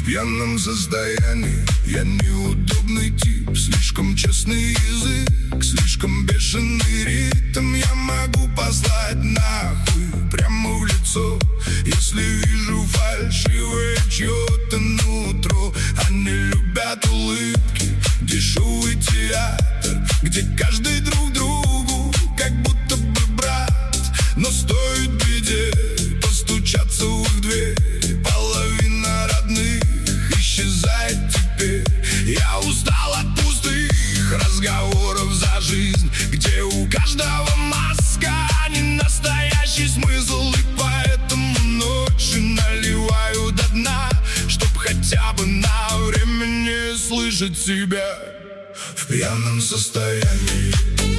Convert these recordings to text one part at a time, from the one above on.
В пьяном состоянии я неудобный тип. Слишком честный язык, слишком бешеный ритм. Я могу послать нахуй прямо в лицо, если вижу фальшивое чье-то нутро. Они любят улыбки, дешевый театр, где каждый друг другу как будто бы брат. Но стоит беде постучаться в их дверь, половина родных исчезает теперь. Я устал от пустых разговоров за жизнь, где у каждого маска, а не настоящий смысл. И поэтому ночи наливаю до дна, чтоб хотя бы на время не слышать себя в пьяном состоянии.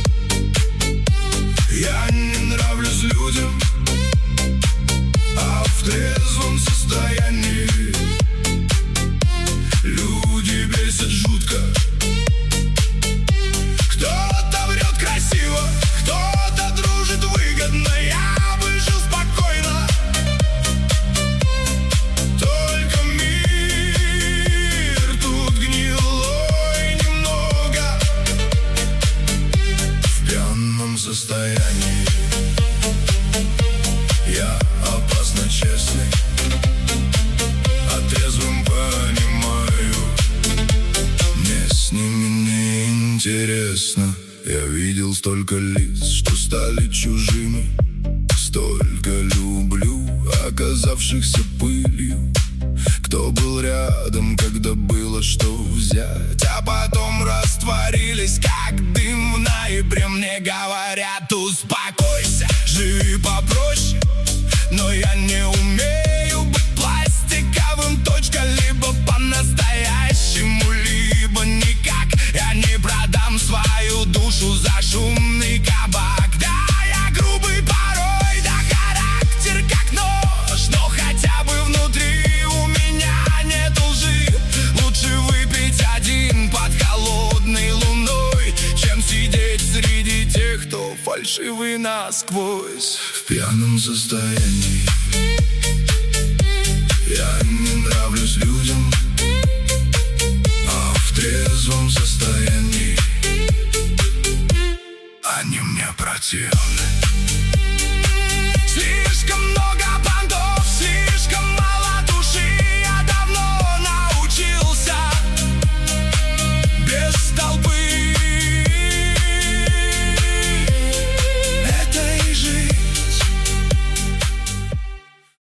Я не нравлюсь людям, а в трезвом состоянии люди бесят жутко. Кто-то врет красиво, кто-то дружит выгодно. Я бы жил спокойно, только мир тут гнилой немного. В пьяном состоянии я опасно честный, а трезвым понимаю, мне с ними не интересно. Я видел столько лиц, что стали чужими, столько люблю, оказавшихся пылью. Кто был рядом, когда было что взять, а потом растворились, как дым в ноябре. Мне говорят: успокойся, живи попроще. Но я не умею быть пластиковым, точка. Либо по-настоящему, либо никак. Я не продам свою душу за шумный кабак. Да, я грубый порой, да, характер как нож, но хотя бы внутри у меня нет лжи. Лучше выпить один под холодной луной, чем сидеть среди тех, кто фальшивый насквозь. В пьяном состоянии